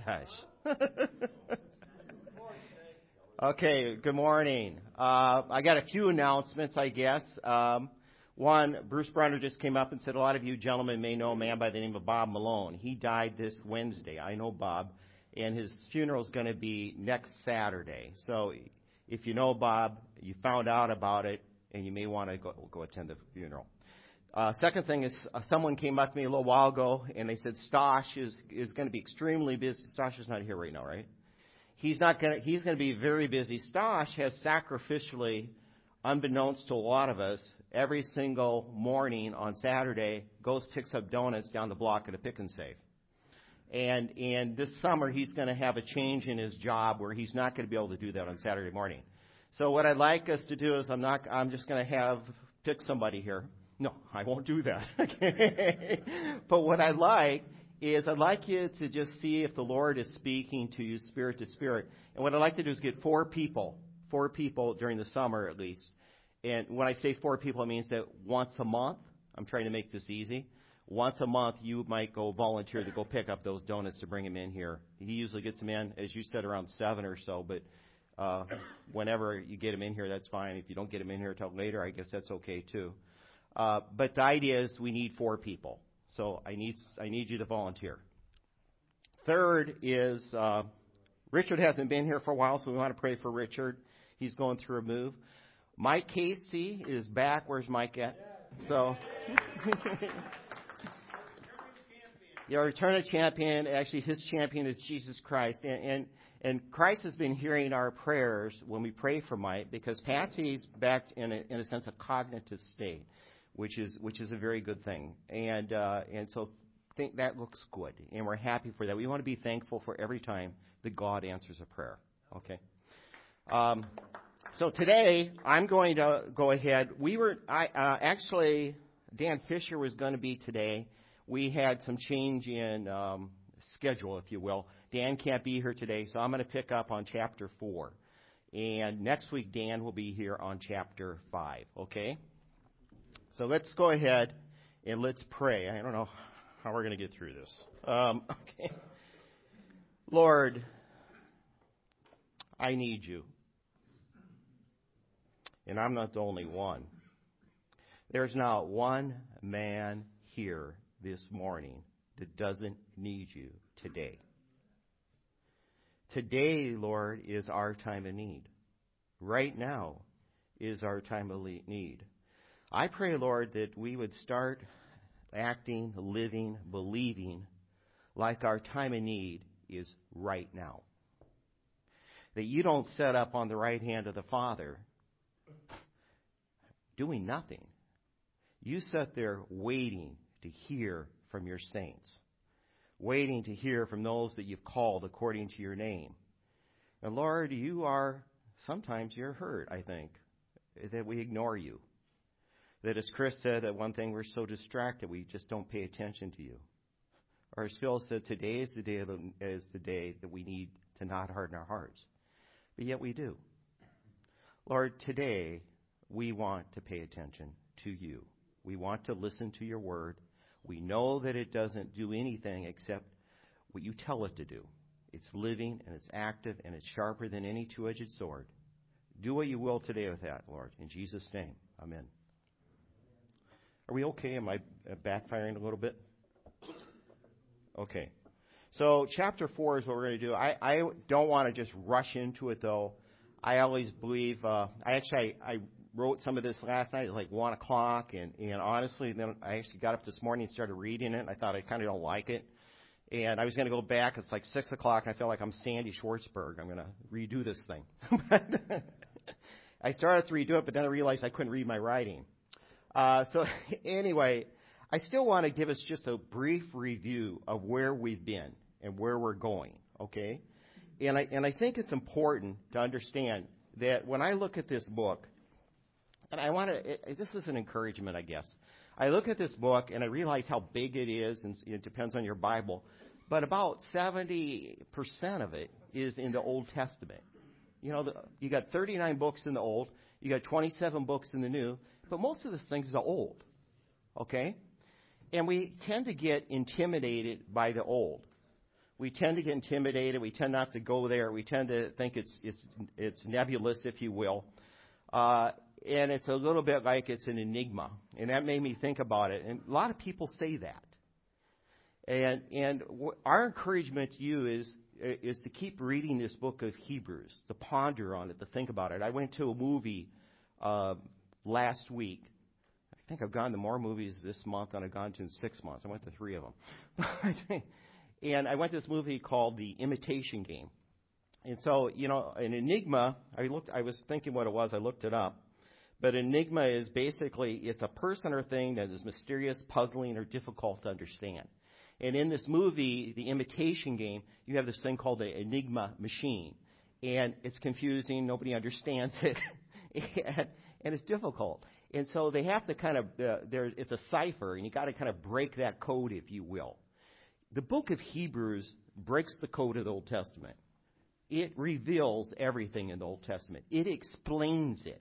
gosh. Okay, good morning. I got a few announcements, I guess. One, Bruce Brunner just came up and said a lot of you gentlemen may know a man by the name of Bob Malone. He died this Wednesday. I know Bob, and his funeral is going to be next Saturday. So if you know Bob, you found out about it, and you may want to go attend the funeral. Second thing is someone came up to me a little while ago, and they said Stosh is going to be extremely busy. Stosh is not here right now, right? He's going to be very busy. Stosh has sacrificially, unbeknownst to a lot of us, every single morning on Saturday goes picks up donuts down the block at a Pick and Save. And this summer he's going to have a change in his job where he's not going to be able to do that on Saturday morning. So what I'd like us to do is I'm just going to pick somebody here. No, I won't do that. Okay. But what I'd like you to just see if the Lord is speaking to you spirit to spirit. And what I'd like to do is get four people during the summer at least. And when I say four people, it means that once a month, I'm trying to make this easy. Once a month, you might go volunteer to go pick up those donuts to bring them in here. He usually gets them in, as you said, around 7 or so, but whenever you get them in here, that's fine. If you don't get them in here until later, I guess that's okay too. But the idea is we need four people. So I need you to volunteer. Third is Richard hasn't been here for a while, so we want to pray for Richard. He's going through a move. Mike Casey is back. Where's Mike at? So your return champion. Actually, his champion is Jesus Christ, and Christ has been hearing our prayers when we pray for Mike because Patsy's back in a sense a cognitive state, which is a very good thing, and so think that looks good, and we're happy for that. We want to be thankful for every time that God answers a prayer. Okay. So today I'm going to go ahead. Actually Dan Fisher was going to be today. We had some change in schedule, if you will. Dan can't be here today, so I'm going to pick up on chapter 4, and next week Dan will be here on chapter 5. Okay. So let's go ahead and let's pray. I don't know how we're going to get through this. Okay. Lord, I need you. And I'm not the only one. There's not one man here this morning that doesn't need you today. Today, Lord, is our time of need. Right now is our time of need. I pray, Lord, that we would start acting, living, believing like our time of need is right now. That you don't set up on the right hand of the Father doing nothing. You sit there waiting to hear from your saints, waiting to hear from those that you've called according to your name. And Lord, sometimes you're hurt, I think, that we ignore you. That as Chris said, that one thing we're so distracted we just don't pay attention to you. Or as Phil said, today is the day that we need to not harden our hearts. But yet we do. Lord, today we want to pay attention to you. We want to listen to your word. We know that it doesn't do anything except what you tell it to do. It's living and it's active and it's sharper than any two-edged sword. Do what you will today with that, Lord. In Jesus' name, amen. Are we okay? Am I backfiring a little bit? Okay. So chapter 4 is what we're going to do. I don't want to just rush into it, though. I always believe, I wrote some of this last night at like 1 o'clock, and honestly, then I actually got up this morning and started reading it, and I thought I kind of don't like it. And I was going to go back. It's like 6 o'clock, and I feel like I'm Sandy Schwartzberg. I'm going to redo this thing. I started to redo it, but then I realized I couldn't read my writing. So anyway, I still want to give us just a brief review of where we've been and where we're going, okay? And I think it's important to understand that when I look at this book, and this is an encouragement, I guess. I look at this book and I realize how big it is, and it depends on your Bible, but about 70% of it is in the Old Testament. You know, you got 39 books in the Old, you got 27 books in the New, but most of this things are old, okay? And we tend to get intimidated by the old. we tend to get intimidated. We tend not to go there. We tend to think it's nebulous, if you will. And it's a little bit like it's an enigma. And that made me think about it. And a lot of people say that. And our encouragement to you is to keep reading this book of Hebrews, to ponder on it, to think about it. I went to a movie last week. I think I've gone to more movies this month than I've gone to in 6 months. I went to 3 of them. And I went to this movie called The Imitation Game. And so, an enigma, I was thinking what it was. I looked it up. But enigma is basically, it's a person or thing that is mysterious, puzzling, or difficult to understand. And in this movie, The Imitation Game, you have this thing called the Enigma machine. And it's confusing. Nobody understands it. and it's difficult. And so they have to kind of, it's a cipher, and you got to kind of break that code, if you will. The book of Hebrews breaks the code of the Old Testament. It reveals everything in the Old Testament. It explains it.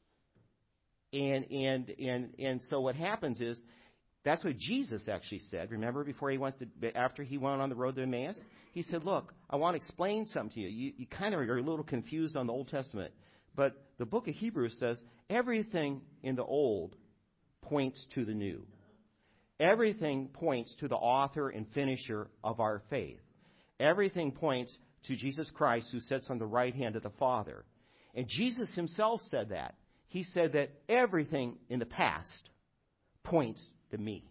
And so what happens is, that's what Jesus actually said. Remember, after he went on the road to Emmaus, he said, "Look, I want to explain something to you. You kind of are a little confused on the Old Testament, but the book of Hebrews says everything in the Old points to the New. Everything points to the author and finisher of our faith. Everything points to Jesus Christ, who sits on the right hand of the Father." And Jesus himself said that. He said that everything in the past points to me.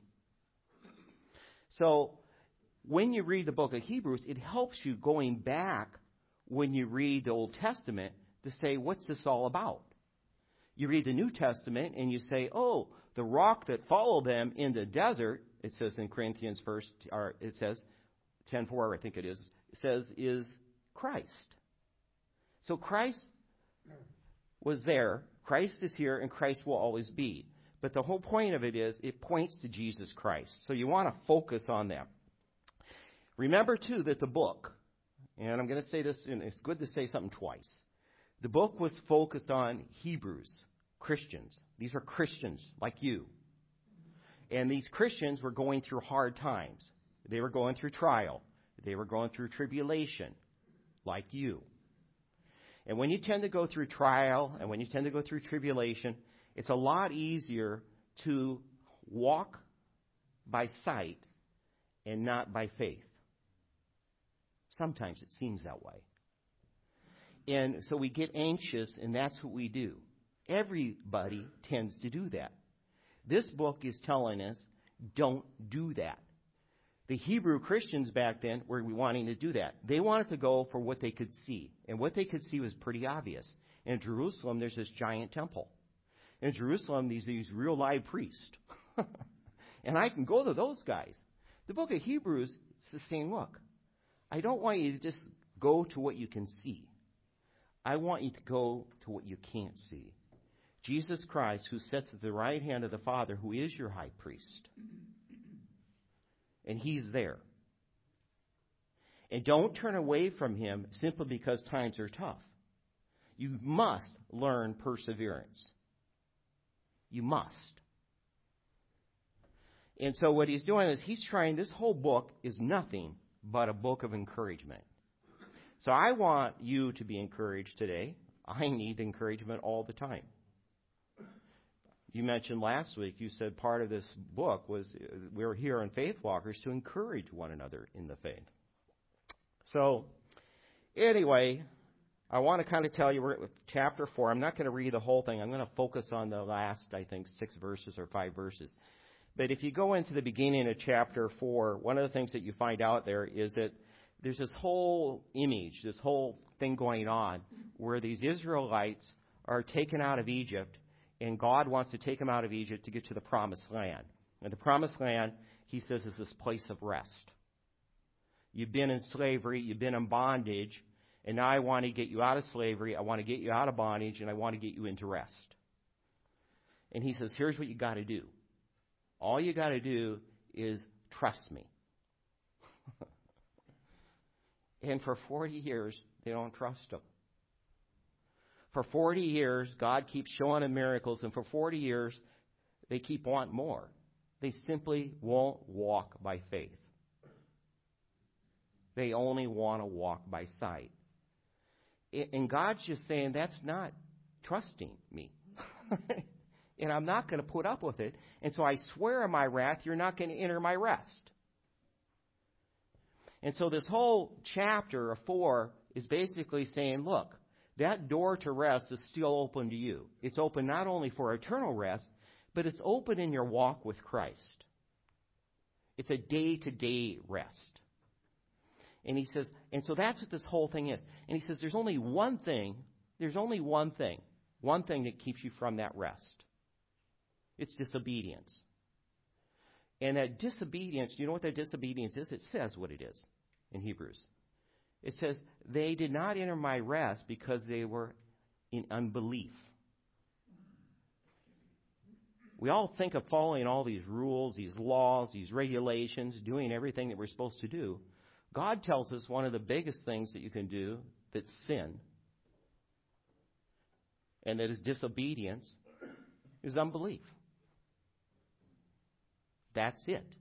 So when you read the book of Hebrews, it helps you going back when you read the Old Testament to say, what's this all about? You read the New Testament and you say, oh, the rock that followed them in the desert, it says in Corinthians first, or it says 10:4, I think it says is Christ. So Christ was there, Christ is here, and Christ will always be. But the whole point of it is, it points to Jesus Christ. So you want to focus on that. Remember, too, that the book, and I'm going to say this, and it's good to say something twice. The book was focused on Hebrews, Christians. These are Christians like you. And these Christians were going through hard times. They were going through trial. They were going through tribulation like you. And when you tend to go through trial and when you tend to go through tribulation, it's a lot easier to walk by sight and not by faith. Sometimes it seems that way. And so we get anxious, and that's what we do. Everybody tends to do that. This book is telling us, don't do that. The Hebrew Christians back then were wanting to do that. They wanted to go for what they could see. And what they could see was pretty obvious. In Jerusalem, there's this giant temple. In Jerusalem, these real live priests. And I can go to those guys. The book of Hebrews is saying, look, I don't want you to just go to what you can see. I want you to go to what you can't see. Jesus Christ, who sits at the right hand of the Father, who is your high priest. And he's there. And don't turn away from him simply because times are tough. You must learn perseverance. You must. And so what he's doing is this whole book is nothing but a book of encouragement. So I want you to be encouraged today. I need encouragement all the time. You mentioned last week, you said part of this book was we're here on Faith Walkers to encourage one another in the faith. So anyway, I want to kind of tell you, we're at chapter 4. I'm not going to read the whole thing. I'm going to focus on the last, 6 verses or 5 verses. But if you go into the beginning of chapter 4, one of the things that you find out there is that there's this whole image, this whole thing going on where these Israelites are taken out of Egypt, and God wants to take them out of Egypt to get to the promised land. And the promised land, he says, is this place of rest. You've been in slavery, you've been in bondage, and now I want to get you out of slavery, I want to get you out of bondage, and I want to get you into rest. And he says, here's what you got to do. All you got to do is trust me. And for 40 years, they don't trust him. For 40 years, God keeps showing them miracles, and for 40 years, they keep wanting more. They simply won't walk by faith. They only want to walk by sight. And God's just saying, that's not trusting me. And I'm not going to put up with it. And so I swear in my wrath, you're not going to enter my rest. And so this whole chapter of 4 is basically saying, look, that door to rest is still open to you. It's open not only for eternal rest, but it's open in your walk with Christ. It's a day-to-day rest. And he says, and so that's what this whole thing is. And he says, there's only one thing that keeps you from that rest. It's disobedience. And that disobedience, you know what that disobedience is? It says what it is in Hebrews. It says, they did not enter my rest because they were in unbelief. We all think of following all these rules, these laws, these regulations, doing everything that we're supposed to do. God tells us one of the biggest things that you can do that's sin, and that is disobedience, is unbelief. That's it.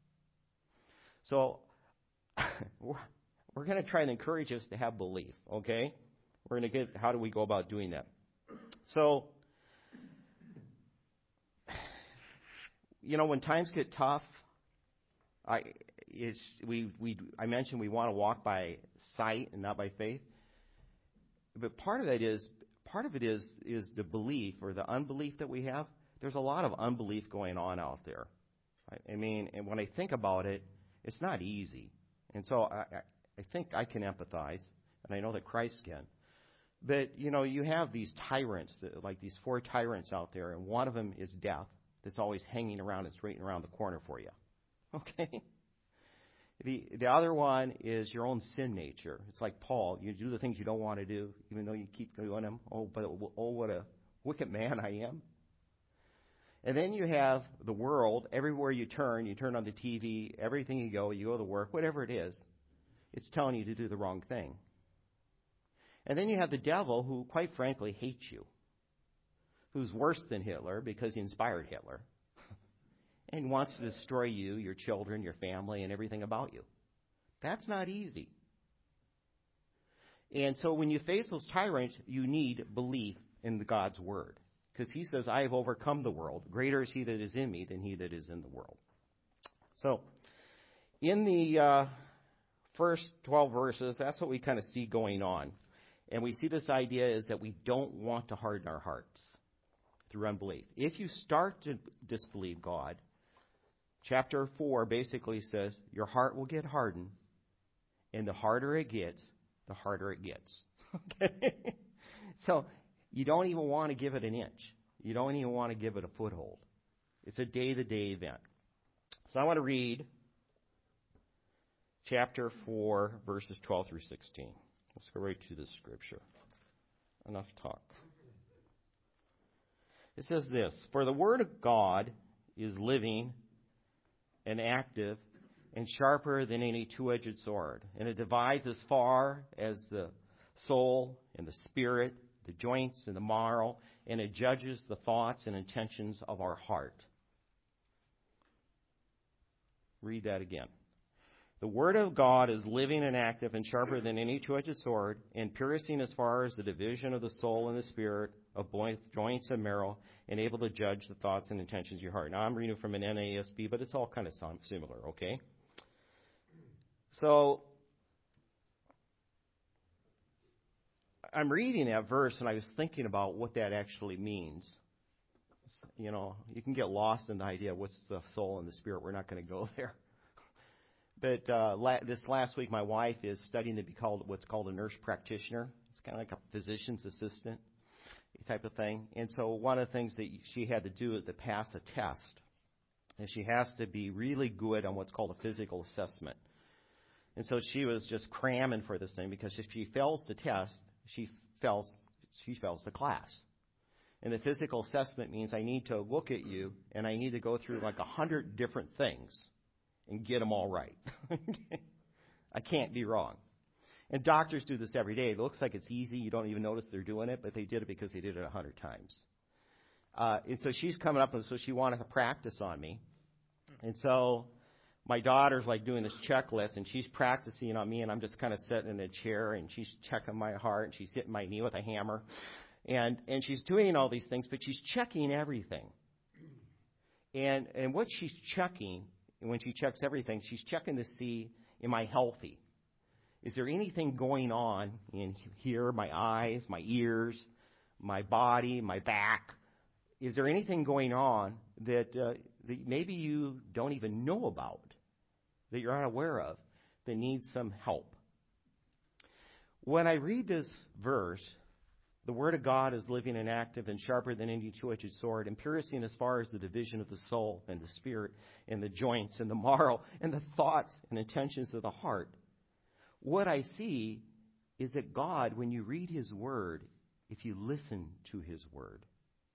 So, we're going to try and encourage us to have belief, okay? We're going to get, how do we go about doing that? So, you know, when times get tough, I mentioned we want to walk by sight and not by faith. But part of it is the belief or the unbelief that we have. There's a lot of unbelief going on out there. I mean, and when I think about it, it's not easy. And so I think I can empathize, and I know that Christ can. But, you know, you have these tyrants, like these 4 tyrants out there, and one of them is death that's always hanging around, it's waiting around the corner for you. Okay? The other one is your own sin nature. It's like Paul. You do the things you don't want to do, even though you keep doing them. Oh, what a wicked man I am. And then you have the world. Everywhere you turn on the TV, everything you go to work, whatever it is, it's telling you to do the wrong thing. And then you have the devil, who, quite frankly, hates you, who's worse than Hitler because he inspired Hitler, and wants to destroy you, your children, your family, and everything about you. That's not easy. And so when you face those tyrants, you need belief in God's word. Because he says, I have overcome the world. Greater is he that is in me than he that is in the world. So, in the first 12 verses, that's what we kind of see going on. And we see this idea is that we don't want to harden our hearts through unbelief. If you start to disbelieve God, chapter 4 basically says your heart will get hardened, and the harder it gets, the harder it gets. Okay? So, you don't even want to give it an inch. You don't even want to give it a foothold. It's a day-to-day event. So I want to read chapter 4, verses 12 through 16. Let's go right to the scripture. Enough talk. It says this, for the word of God is living and active and sharper than any two-edged sword, and it divides as far as the soul and the spirit, the joints and the marrow, and it judges the thoughts and intentions of our heart. Read that again. The word of God is living and active and sharper than any two-edged sword, and piercing as far as the division of the soul and the spirit, of both joints and marrow, and able to judge the thoughts and intentions of your heart. Now, I'm reading from an NASB, but it's all kind of similar, okay? So, I'm reading that verse, and I was thinking about what that actually means. You know, you can get lost in the idea of what's the soul and the spirit. We're not going to go there. But this last week, my wife is studying to be called what's called a nurse practitioner. It's kind of like a physician's assistant type of thing. And so one of the things that she had to do is to pass a test. And she has to be really good on what's called a physical assessment. And so she was just cramming for this thing, because if she fails the test, she fails the class. And the physical assessment means I need to look at you and I need to go through like 100 different things and get them all right. I can't be wrong. And doctors do this every day. It looks like it's easy. You don't even notice they're doing it, but they did it because they did it 100 times. And so she's coming up, and so she wanted to practice on me. And so my daughter's like doing this checklist, and she's practicing on me, and I'm just kind of sitting in a chair, and she's checking my heart, and she's hitting my knee with a hammer, and she's doing all these things, but she's checking everything. And what she's checking, when she checks everything, she's checking to see, am I healthy? Is there anything going on in here, my eyes, my ears, my body, my back? Is there anything going on that maybe you don't even know about, that you're unaware of, that needs some help? When I read this verse, the Word of God is living and active and sharper than any two-edged sword, and piercing as far as the division of the soul and the spirit and the joints and the marrow and the thoughts and intentions of the heart. What I see is that God, when you read His Word, if you listen to His Word,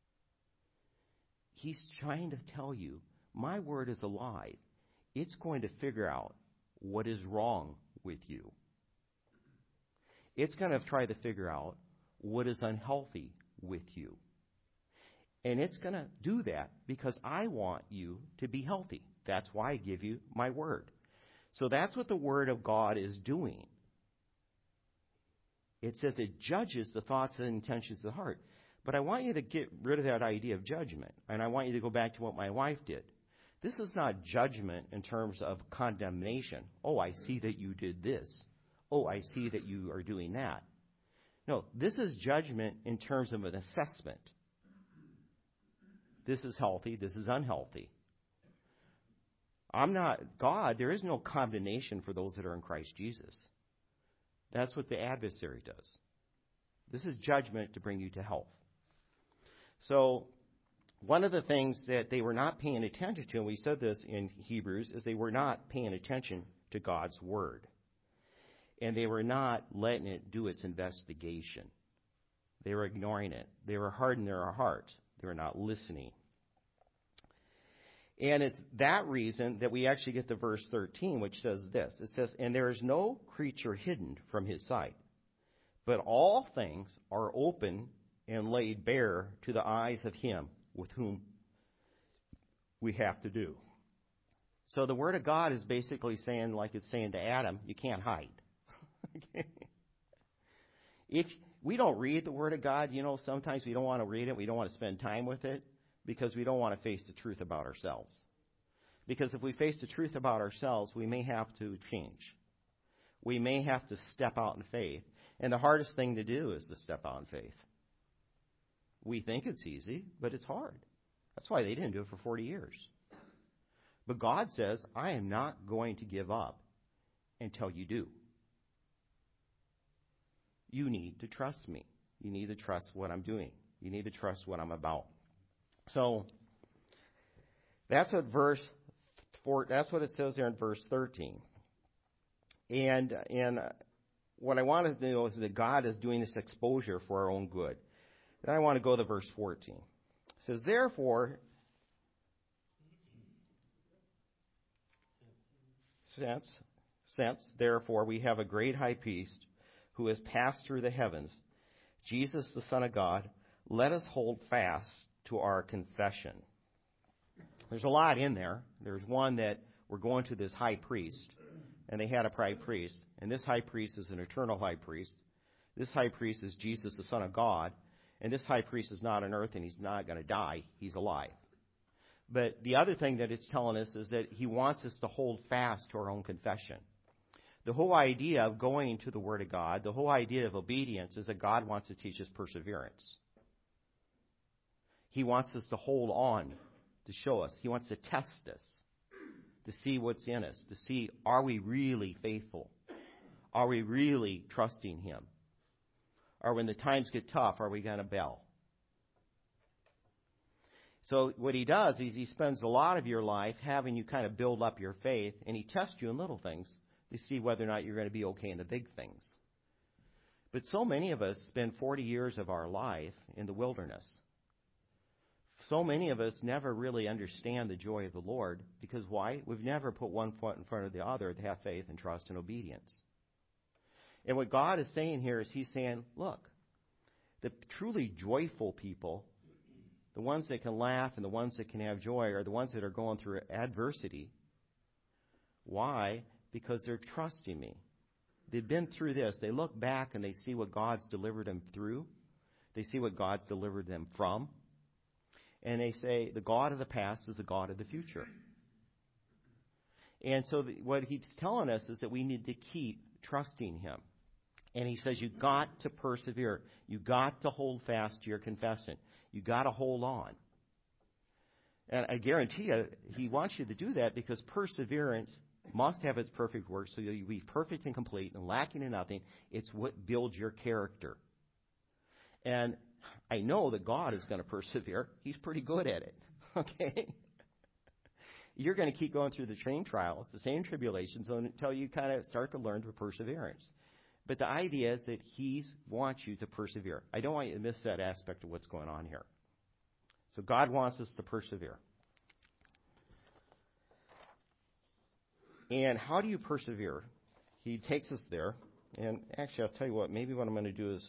He's trying to tell you, my Word is alive. It's going to figure out what is wrong with you. It's going to try to figure out what is unhealthy with you. And it's going to do that because I want you to be healthy. That's why I give you my Word. So that's what the Word of God is doing. It says it judges the thoughts and intentions of the heart. But I want you to get rid of that idea of judgment. And I want you to go back to what my wife did. This is not judgment in terms of condemnation. Oh, I see that you did this. Oh, I see that you are doing that. No, this is judgment in terms of an assessment. This is healthy. This is unhealthy. I'm not God. There is no condemnation for those that are in Christ Jesus. That's what the adversary does. This is judgment to bring you to health. So one of the things that they were not paying attention to, and we said this in Hebrews, is they were not paying attention to God's Word. And they were not letting it do its investigation. They were ignoring it. They were hardening their hearts. They were not listening. And it's that reason that we actually get to verse 13, which says this. It says, and there is no creature hidden from His sight, but all things are open and laid bare to the eyes of Him with whom we have to do. So the Word of God is basically saying, like it's saying to Adam, you can't hide. If we don't read the Word of God, sometimes we don't want to read it. We don't want to spend time with it because we don't want to face the truth about ourselves. Because if we face the truth about ourselves, we may have to change. We may have to step out in faith. And the hardest thing to do is to step out in faith. We think it's easy, but it's hard. That's why they didn't do it for 40 years. But God says, I am not going to give up until you do. You need to trust me. You need to trust what I'm doing. You need to trust what I'm about. So that's what that's what it says there in verse 13. And what I want to know is that God is doing this exposure for our own good. Then I want to go to verse 14. It says, therefore, since therefore we have a great high priest who has passed through the heavens, Jesus the Son of God, let us hold fast to our confession. There's a lot in there. There's one that we're going to this high priest, and they had a high priest, and this high priest is an eternal high priest. This high priest is Jesus the Son of God, and this high priest is not on earth, and he's not going to die. He's alive. But the other thing that it's telling us is that he wants us to hold fast to our own confession. The whole idea of going to the Word of God, the whole idea of obedience is that God wants to teach us perseverance. He wants us to hold on, to show us. He wants to test us, to see what's in us, to see, are we really faithful? Are we really trusting Him? Or when the times get tough, are we going to bail? So what He does is He spends a lot of your life having you kind of build up your faith, and He tests you in little things to see whether or not you're going to be okay in the big things. But so many of us spend 40 years of our life in the wilderness. So many of us never really understand the joy of the Lord because why? We've never put one foot in front of the other to have faith and trust and obedience. And what God is saying here is He's saying, look, the truly joyful people, the ones that can laugh and the ones that can have joy are the ones that are going through adversity. Why? Because they're trusting me. They've been through this. They look back and they see what God's delivered them through. They see what God's delivered them from. And they say, the God of the past is the God of the future. And so what he's telling us is that we need to keep trusting him. And he says, you got to persevere. You got to hold fast to your confession. You got to hold on. And I guarantee you, he wants you to do that because perseverance must have its perfect work, so you'll be perfect and complete and lacking in nothing. It's what builds your character. And I know that God is going to persevere. He's pretty good at it. Okay? You're going to keep going through the same trials, the same tribulations, until you kind of start to learn to perseverance. But the idea is that he wants you to persevere. I don't want you to miss that aspect of what's going on here. So God wants us to persevere. And how do you persevere? He takes us there. And actually, I'll tell you what, maybe what I'm going to do is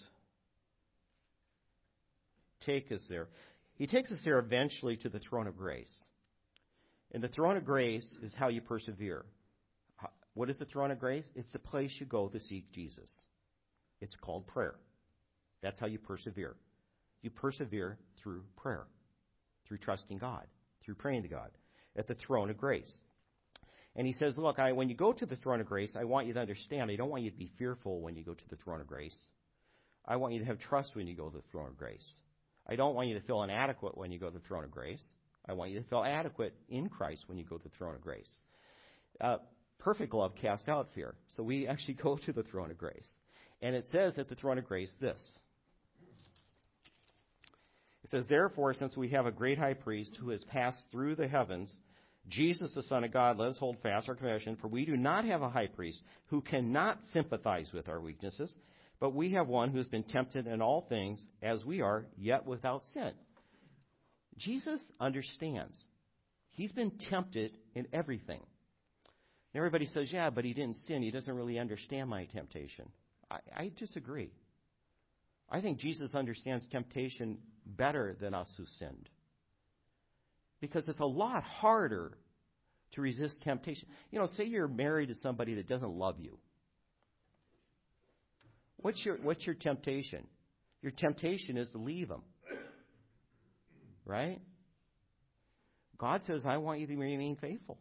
take us there. He takes us there eventually to the throne of grace. And the throne of grace is how you persevere. What is the throne of grace? It's the place you go to seek Jesus. It's called prayer. That's how you persevere. You persevere through prayer, through trusting God, through praying to God, at the throne of grace. And he says, look, when you go to the throne of grace, I want you to understand, I don't want you to be fearful when you go to the throne of grace. I want you to have trust when you go to the throne of grace. I don't want you to feel inadequate when you go to the throne of grace. I want you to feel adequate in Christ when you go to the throne of grace. Perfect love casts out fear. So we actually go to the throne of grace. And it says at the throne of grace this. It says, therefore, since we have a great high priest who has passed through the heavens, Jesus, the Son of God, let us hold fast our confession, for we do not have a high priest who cannot sympathize with our weaknesses, but we have one who has been tempted in all things as we are, yet without sin. Jesus understands. He's been tempted in everything. And everybody says, yeah, but he didn't sin. He doesn't really understand my temptation. I disagree. I think Jesus understands temptation better than us who sinned. Because it's a lot harder to resist temptation. You know, say you're married to somebody that doesn't love you. What's your temptation? Your temptation is to leave them. Right? God says, I want you to remain faithful.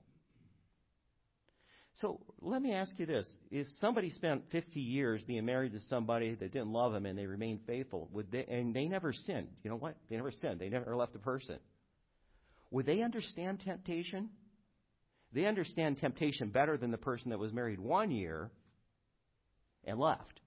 So let me ask you this. If somebody spent 50 years being married to somebody that didn't love him and they remained faithful, and they never sinned, you know what? They never sinned. They never left the person. Would they understand temptation? They understand temptation better than the person that was married 1 year and left.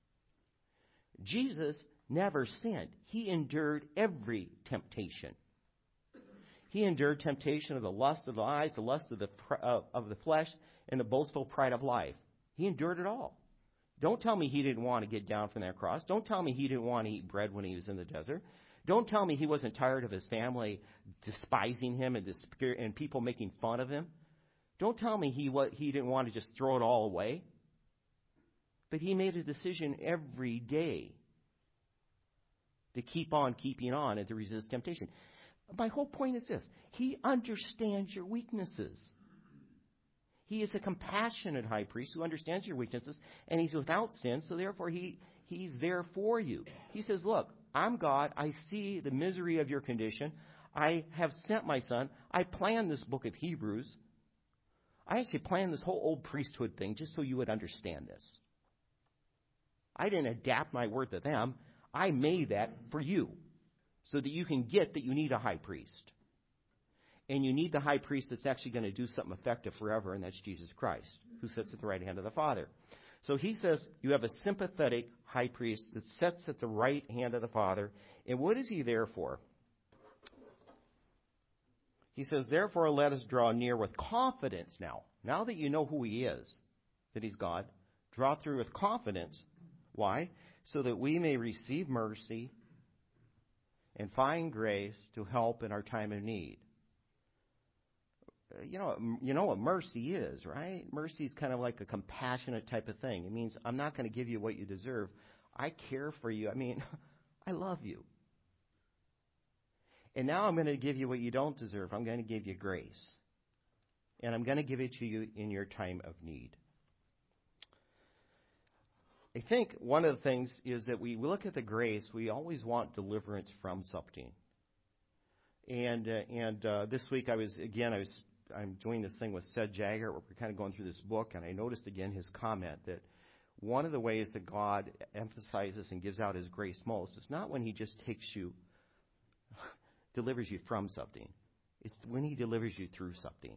Jesus never sinned. He endured every temptation. He endured temptation of the lust of the eyes, the lust of the flesh, and the boastful pride of life. He endured it all. Don't tell me he didn't want to get down from that cross. Don't tell me he didn't want to eat bread when he was in the desert. Don't tell me he wasn't tired of his family despising him and people making fun of him. Don't tell me he didn't want to just throw it all away. But he made a decision every day to keep on keeping on and to resist temptation. My whole point is this. He understands your weaknesses. He is a compassionate high priest who understands your weaknesses, and he's without sin, so therefore he's there for you. He says, look, I'm God. I see the misery of your condition. I have sent my son. I planned this book of Hebrews. I actually planned this whole old priesthood thing just so you would understand this. I didn't adapt my word to them. I made that for you so that you can get that you need a high priest. And you need the high priest that's actually going to do something effective forever, and that's Jesus Christ, who sits at the right hand of the Father. So he says you have a sympathetic high priest that sits at the right hand of the Father. And what is he there for? He says, therefore let us draw near with confidence now. Now that you know who he is, that he's God, draw through with confidence. Why? So that we may receive mercy and find grace to help in our time of need. You know what mercy is, right? Mercy is kind of like a compassionate type of thing. It means I'm not going to give you what you deserve. I care for you. I mean, I love you. And now I'm going to give you what you don't deserve. I'm going to give you grace. and I'm going to give it to you in your time of need. I think one of the things is that we look at the grace, we always want deliverance from something. And this week I'm doing this thing with Seth Jagger, where we're kind of going through this book, and I noticed again his comment that one of the ways that God emphasizes and gives out his grace most is not when he just delivers you from something. It's when he delivers you through something.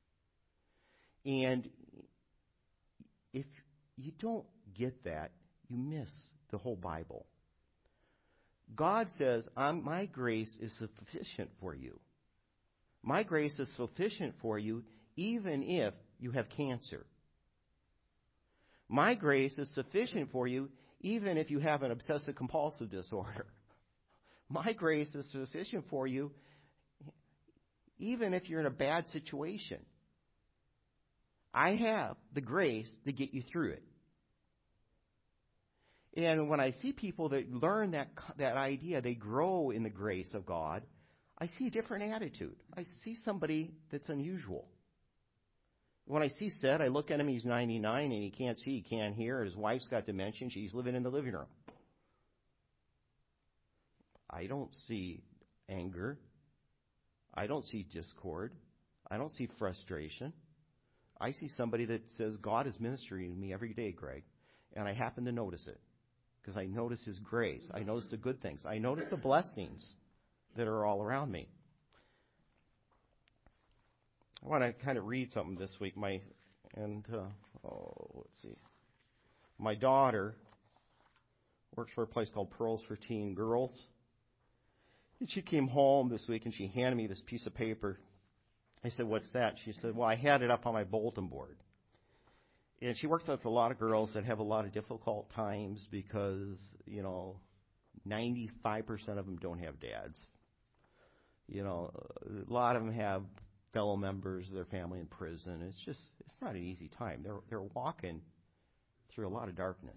And if you don't get that, you miss the whole Bible. God says, my grace is sufficient for you. My grace is sufficient for you even if you have cancer. My grace is sufficient for you even if you have an obsessive-compulsive disorder. My grace is sufficient for you even if you're in a bad situation. I have the grace to get you through it. And when I see people that learn that idea, they grow in the grace of God, I see a different attitude. I see somebody that's unusual. When I see Seth, I look at him, he's 99, and he can't see, he can't hear, his wife's got dementia, she's living in the living room. I don't see anger. I don't see discord. I don't see frustration. I see somebody that says, God is ministering to me every day, Greg, and I happen to notice it. Because I notice his grace. I notice the good things. I notice the blessings that are all around me. I want to kind of read something this week. Let's see. My daughter works for a place called Pearls for Teen Girls. And she came home this week and she handed me this piece of paper. I said, "What's that?" She said, "Well, I had it up on my bulletin board." And she works with a lot of girls that have a lot of difficult times because, 95% of them don't have dads. A lot of them have fellow members of their family in prison. It's not an easy time. They're walking through a lot of darkness.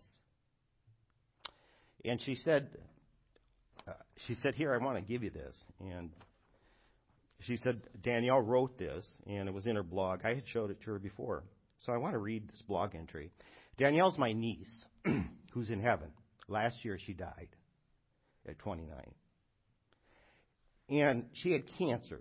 And she said, "Here, I want to give you this." And she said, Danielle wrote this, and it was in her blog. I had showed it to her before. So I want to read this blog entry. Danielle's my niece, who's in heaven. Last year she died at 29. And she had cancer.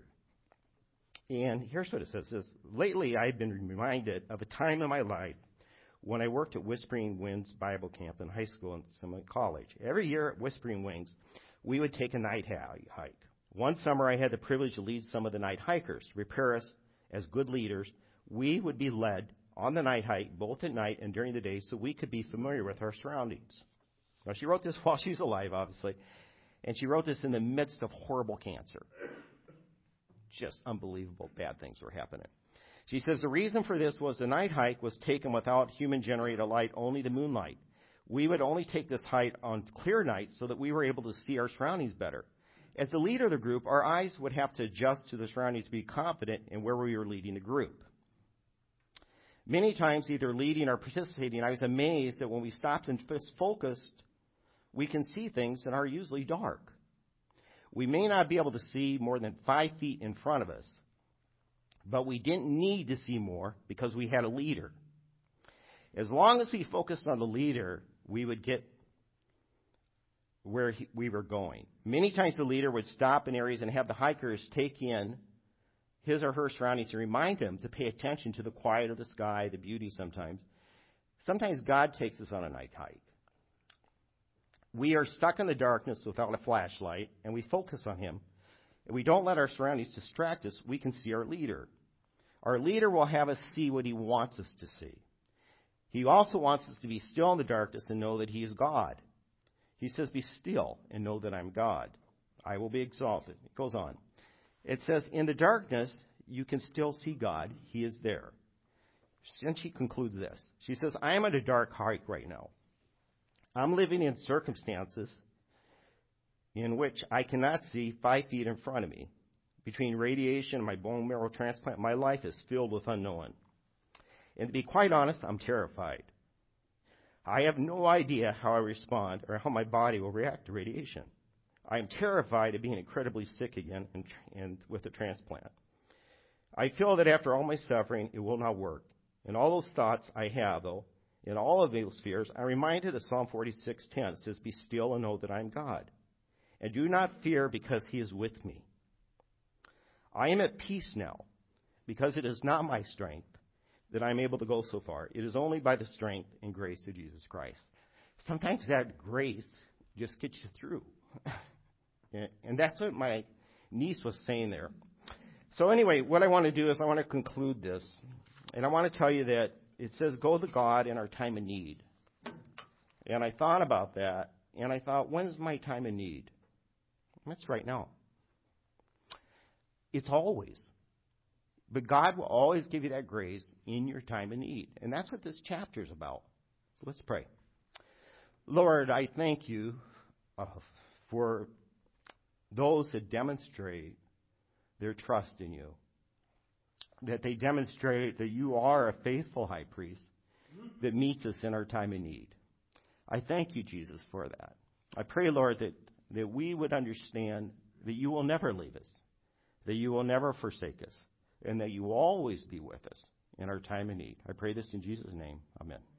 And here's what it says. It says, "Lately I've been reminded of a time in my life when I worked at Whispering Winds Bible Camp in high school and some at college. Every year at Whispering Wings, we would take a night hike. One summer I had the privilege to lead some of the night hikers. To prepare us as good leaders, we would be led on the night hike, both at night and during the day, so we could be familiar with our surroundings." Now, she wrote this while she's alive, obviously, and she wrote this in the midst of horrible cancer. Just unbelievable bad things were happening. She says, "The reason for this was the night hike was taken without human-generated light, only the moonlight. We would only take this hike on clear nights so that we were able to see our surroundings better. As the leader of the group, our eyes would have to adjust to the surroundings to be confident in where we were leading the group. Many times, either leading or participating, I was amazed that when we stopped and focused, we can see things that are usually dark. We may not be able to see more than 5 feet in front of us, but we didn't need to see more because we had a leader. As long as we focused on the leader, we would get where we were going. Many times the leader would stop in areas and have the hikers take in his or her surroundings to remind him to pay attention to the quiet of the sky, the beauty sometimes. Sometimes God takes us on a night hike. We are stuck in the darkness without a flashlight, and we focus on him. If we don't let our surroundings distract us, we can see our leader. Our leader will have us see what he wants us to see. He also wants us to be still in the darkness and know that he is God. He says, "Be still and know that I'm God. I will be exalted." It goes on. It says, "In the darkness, you can still see God. He is there." And she concludes this. She says, "I am at a dark hike right now. I'm living in circumstances in which I cannot see 5 feet in front of me. Between radiation and my bone marrow transplant, my life is filled with unknown. And to be quite honest, I'm terrified. I have no idea how I respond or how my body will react to radiation. I'm terrified of being incredibly sick again and with a transplant. I feel that after all my suffering, it will not work. In all those thoughts I have, though, in all of those fears, I'm reminded of Psalm 46:10. It says, "Be still and know that I am God. And do not fear because he is with me. I am at peace now because it is not my strength that I'm able to go so far. It is only by the strength and grace of Jesus Christ." Sometimes that grace just gets you through. And that's what my niece was saying there. So anyway, what I want to do is I want to conclude this. And I want to tell you that it says, go to God in our time of need. And I thought about that. And I thought, when's my time of need? That's right now. It's always. But God will always give you that grace in your time of need. And that's what this chapter is about. So let's pray. Lord, I thank you for those that demonstrate their trust in you. That they demonstrate that you are a faithful high priest that meets us in our time of need. I thank you, Jesus, for that. I pray, Lord, that we would understand that you will never leave us, that you will never forsake us, and that you will always be with us in our time of need. I pray this in Jesus' name. Amen.